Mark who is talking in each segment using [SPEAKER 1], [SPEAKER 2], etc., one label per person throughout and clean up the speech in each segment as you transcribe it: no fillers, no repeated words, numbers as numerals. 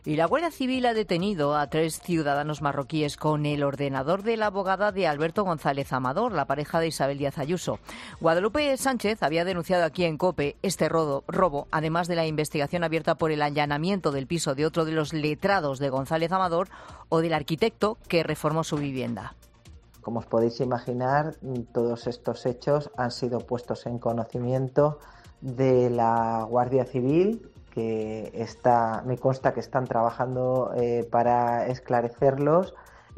[SPEAKER 1] Y la Guardia Civil ha detenido a 3 ciudadanos marroquíes con el ordenador de la abogada de Alberto González Amador, la pareja de Isabel Díaz Ayuso. Guadalupe Sánchez había denunciado aquí en COPE este robo, además de la investigación abierta por el allanamiento del piso de otro de los letrados de González Amador o del arquitecto que reformó su vivienda.
[SPEAKER 2] Como os podéis imaginar, todos estos hechos han sido puestos en conocimiento de la Guardia Civil, que me consta que están trabajando para esclarecerlos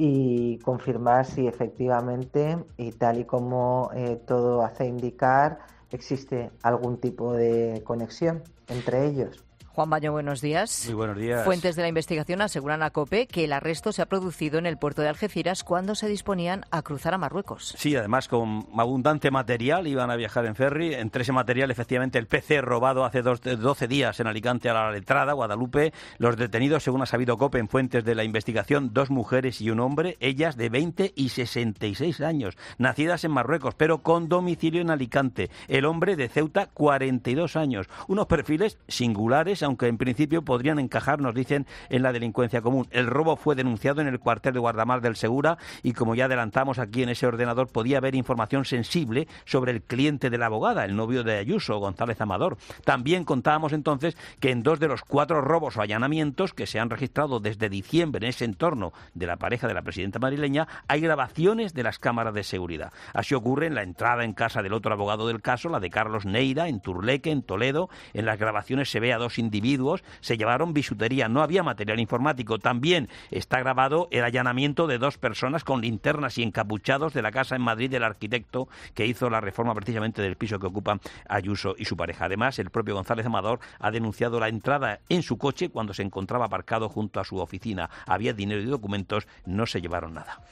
[SPEAKER 2] y confirmar si efectivamente, y tal y como todo hace indicar, existe algún tipo de conexión entre ellos.
[SPEAKER 1] Juan Baño, buenos días.
[SPEAKER 3] Muy buenos días.
[SPEAKER 1] Fuentes de la investigación aseguran a COPE que el arresto se ha producido en el puerto de Algeciras cuando se disponían a cruzar a Marruecos.
[SPEAKER 3] Sí, además con abundante material, iban a viajar en ferry. Entre ese material, efectivamente, el PC robado hace 12 días en Alicante a la letrada, Guadalupe. Los detenidos, según ha sabido COPE en fuentes de la investigación, 2 mujeres y un hombre, ellas de 20 y 66 años, nacidas en Marruecos, pero con domicilio en Alicante. El hombre de Ceuta, 42 años. Unos perfiles singulares, aunque en principio podrían encajar, nos dicen, en la delincuencia común. El robo fue denunciado en el cuartel de guardamar del Segura y, como ya adelantamos aquí, en ese ordenador podía haber información sensible sobre el cliente de la abogada, el novio de Ayuso, González Amador. También contábamos entonces que en 2 de los 4 robos o allanamientos que se han registrado desde diciembre en ese entorno de la pareja de la presidenta madrileña hay grabaciones de las cámaras de seguridad. Así ocurre en la entrada en casa del otro abogado del caso, la de Carlos Neira, en Turleque, en Toledo. En las grabaciones se ve a 2 individuos, se llevaron bisutería, no había material informático. También está grabado el allanamiento de 2 personas con linternas y encapuchados de la casa en Madrid del arquitecto que hizo la reforma precisamente del piso que ocupan Ayuso y su pareja. Además, el propio González Amador ha denunciado la entrada en su coche cuando se encontraba aparcado junto a su oficina. Había dinero y documentos, no se llevaron nada.